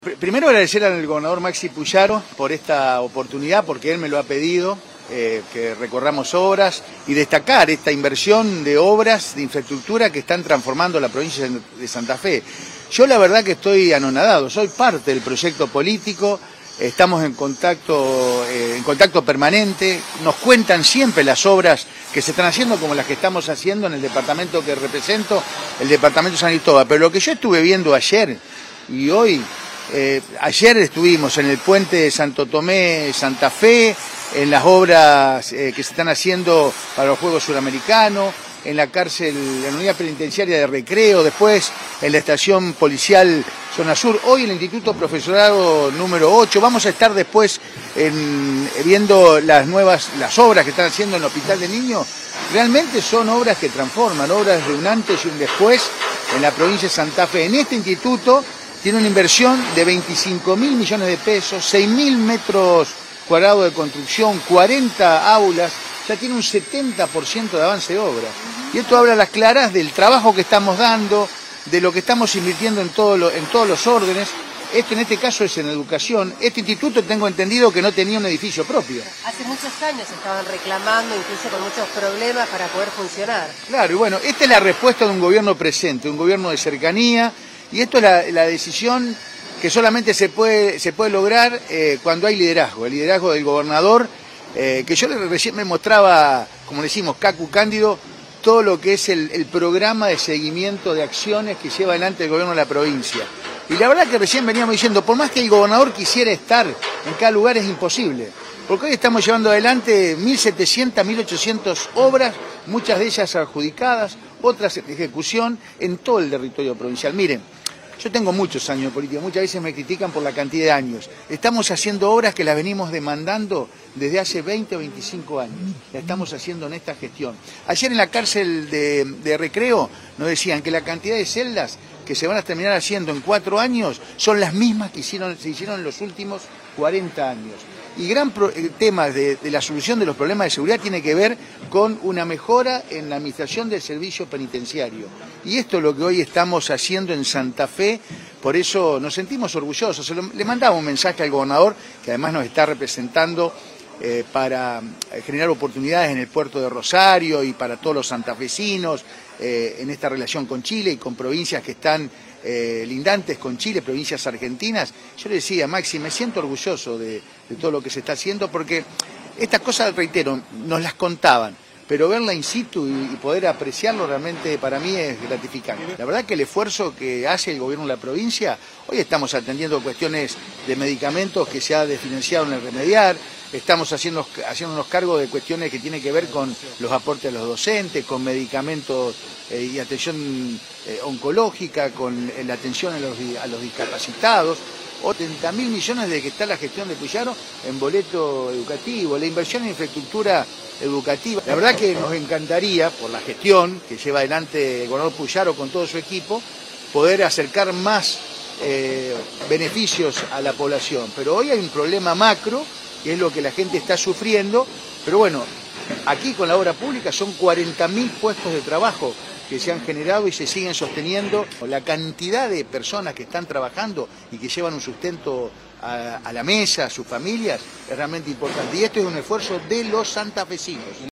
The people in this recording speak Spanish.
Primero agradecer al gobernador Maxi Puyaro por esta oportunidad, porque él me lo ha pedido, que recorramos obras y destacar esta inversión de obras de infraestructura que están transformando la provincia de Santa Fe. Yo la verdad que estoy anonadado, soy parte del proyecto político, estamos en contacto permanente, nos cuentan siempre las obras que se están haciendo como las que estamos haciendo en el departamento que represento, el departamento de San Cristóbal. Pero lo que yo estuve viendo ayer y hoy, ayer estuvimos en el puente de Santo Tomé, Santa Fe, en las obras que se están haciendo para los Juegos Suramericanos, en la cárcel, en la unidad penitenciaria de Recreo, después en la estación policial Zona Sur, hoy en el Instituto Profesorado número 8. Vamos a estar después viendo las obras que están haciendo en el Hospital de Niños. Realmente son obras que transforman, obras de un antes y un después en la provincia de Santa Fe. En este instituto tiene una inversión de 25.000 millones de pesos, 6.000 metros cuadrados de construcción, 40 aulas, ya tiene un 70% de avance de obra. Y esto habla a las claras del trabajo que estamos dando, de lo que estamos invirtiendo en todos los órdenes. Esto en este caso es en educación. Este instituto tengo entendido que no tenía un edificio propio. Hace muchos años estaban reclamando, incluso con muchos problemas para poder funcionar. Claro, y bueno, esta es la respuesta de un gobierno presente, un gobierno de cercanía. Y esto es la decisión que solamente se puede lograr cuando hay liderazgo, el liderazgo del gobernador, que yo recién me mostraba, como decimos, Cacu Cándido, todo lo que es el programa de seguimiento de acciones que lleva adelante el gobierno de la provincia. Y la verdad que recién veníamos diciendo, por más que el gobernador quisiera estar en cada lugar, es imposible. Porque hoy estamos llevando adelante 1.700, 1.800 obras, muchas de ellas adjudicadas, otras en ejecución en todo el territorio provincial. Miren, yo tengo muchos años de política, muchas veces me critican por la cantidad de años. Estamos haciendo obras que las venimos demandando desde hace 20 o 25 años. La estamos haciendo en esta gestión. Ayer en la cárcel de Recreo nos decían que la cantidad de celdas que se van a terminar haciendo en 4 años son las mismas que se hicieron en los últimos 40 años. Y gran tema de la solución de los problemas de seguridad tiene que ver con una mejora en la administración del servicio penitenciario. Y esto es lo que hoy estamos haciendo en Santa Fe, por eso nos sentimos orgullosos. Le mandaba un mensaje al gobernador, que además nos está representando para generar oportunidades en el puerto de Rosario y para todos los santafesinos, en esta relación con Chile y con provincias que están lindantes con Chile, provincias argentinas. Yo le decía, Maxi, me siento orgulloso de todo lo que se está haciendo, porque estas cosas, reitero, nos las contaban, pero verla in situ y poder apreciarlo realmente para mí es gratificante. La verdad que el esfuerzo que hace el gobierno de la provincia, hoy estamos atendiendo cuestiones de medicamentos que se ha desfinanciado en el Remediar, estamos haciéndonos cargo de cuestiones que tienen que ver con los aportes a los docentes, con medicamentos y atención oncológica, con la atención a los discapacitados. 70.000 millones de que está la gestión de Puyaro en boleto educativo, la inversión en infraestructura educativa. La verdad que nos encantaría, por la gestión que lleva adelante el gobernador Puyaro con todo su equipo, poder acercar más beneficios a la población. Pero hoy hay un problema macro, que es lo que la gente está sufriendo, pero bueno, aquí con la obra pública son 40.000 puestos de trabajo que se han generado y se siguen sosteniendo. La cantidad de personas que están trabajando y que llevan un sustento a la mesa, a sus familias, es realmente importante. Y esto es un esfuerzo de los santafesinos.